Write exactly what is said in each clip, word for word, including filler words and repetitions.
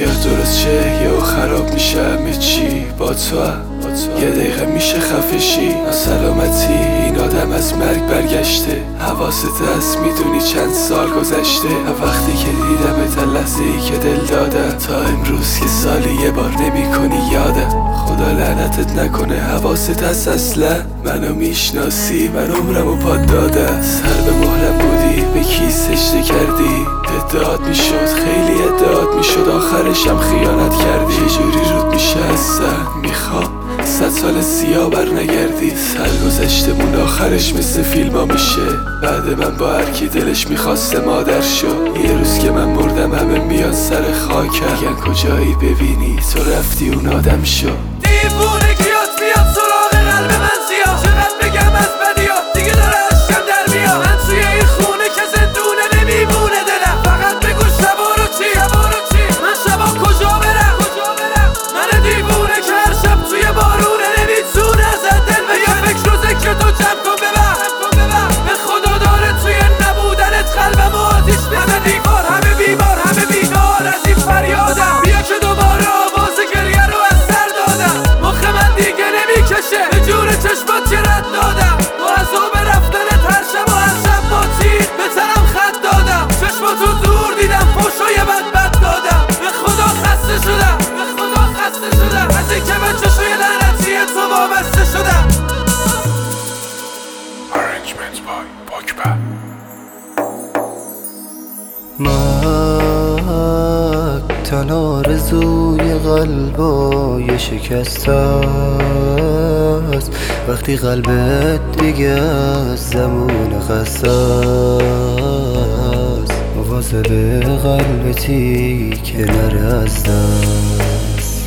بیا درست شه یهو خراب میشه همه چی با تو یه دقیقه میشه خفشی ناسلامتی این آدم از مرگ برگشته حواست هست میدونی چند سال گذشته وقتی که دیدم تا لحظه ای که دل دادم تا امروز که سالی یه بار نمی کنی یادم خدا لعنتت نکنه حواست هست اصلا منو میشناسی من عمرمو پاد دادم سر به مهلم بودی به کی سجده کردی ادعات میشد خیلی ادعات میشد آخرشم خیانت کردی چه جوری رود میشه اصلا میخوام صد سال سیاه بر نگردی سرگذشتمون آخرش مثل فیلم ها میشه بعد من با هر کی دلش میخواسته مادر شد یه روز که من مردم همه میان سر خاکم میگن کجایی ببینی تو رفتی اون آدم شد دیوونه کیات میاد سراغ قلب من زیاد چقدر بگم از بدیات دیگه داره عشقم در میاد من توی این خونه که زندونه نمیمونه دلم فقط بگو شبا رو چی شبا رو چی من شبا کجا برم کجا برم من دیوونه که هر شب توی بارونه نمیتونه از دل بگم فکر و ذکر تو جمع کن ببر به خدا داره توی نبودنت قلبم آتیش همه دیوار همه بیمار همه بیدار از این فریادم بیا که دوباره آواز گریه رو از سر دادم مخ من دیگه نمیکشه به جور چشمات که رد دادم با عذاب رفتنت هر شب و هر شب با تیر به تنم خط دادم چشماتو دور دیدم پشای بد بد دادم به خدا خسته شدم به خدا خسته شدم از این که به چشای لعنتی تو وابسته شدم Arrangement by Pogba. من تنها آرزوی قلبای شکست است وقتی قلبت دیگه از زمون خسته است مواظب قلبتی که نره از دست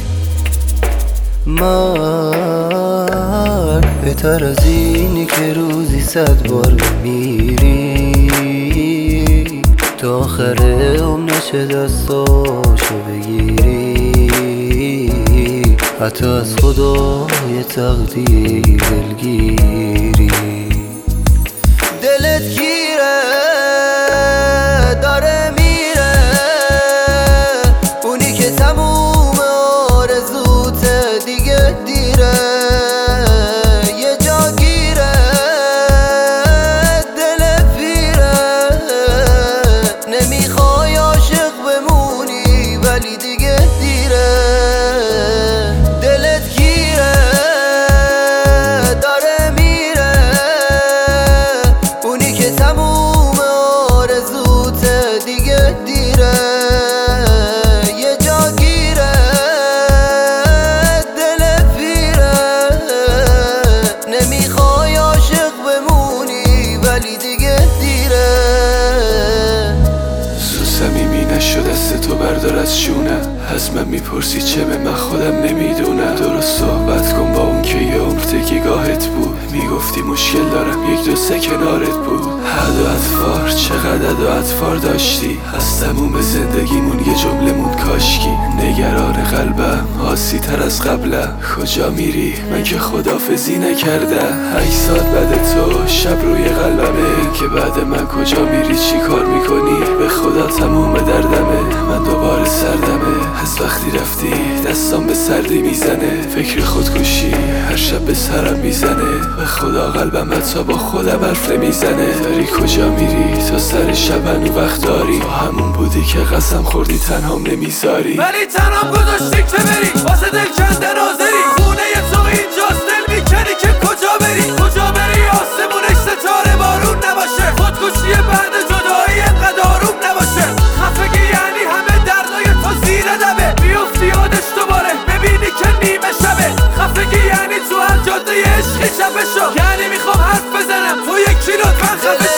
من بهتر از اینی که روزی صد بار میری تا آخر عمر نشه دستاشو بگیری حتی از خدای تقدیر دلگیری دلت گیره داره میره اونی که تموم آرزوت دیگه دیره یه جا گیره دل پیره نمیخوای عاشق بمونی ولی دیگه دیره دلت گیره داره میره اونی که تموم آرزوت دیگه دیره یه جا گیره دل پیره نمیخوای عاشق بمونی ولی دیگه دیره صمیمی نشد دست تو بردار از شونه از من میپرسی چه به من خودم نمیدونم درست صحبت کن با اون که یه عمر تکیگاهت بود میگفتی مشکل دارم یک دو سه کنارت بود حد و اطفار چقدر عد و اطفار داشتی از تموم زندگیمون یه جملمون کاشکی نگران قلبم آسی تر از قبلم کجا میری من که خدافزی نکردم هشت ساعت بعد تو شب روی قلبمه که بعد من کجا میری چی کار میکنی به خدا تموم دردمه من دوباره سردمه از وقتی رفتی دستام به سردی میزنه فکر خودکشی هر شب به سرم میزنه به خدا قلبم حتی با خودم حرف نمیزنه داری کجا میری تا سر شب هنو وقت داری با همون بودی که قسم خوردی تنهام نمیذاری ولی تنهام گذاشتی که بری واسه دل کنده ناظری خونه تو اینجاست دل میکنی که کجا بری کجا بری آسمونش ستاره بارون نباشه خودکشی بعد جدایی انقدر آروم نباشه خفگی یعنی همه دردای تو زیر دبه بیفتی یادش دوباره ببینی که نیمه شبه خفگی یعنی تو هر جاده عشقی شبه شو یعنی میخوام حرف بزنم تو یک کیلو من خفه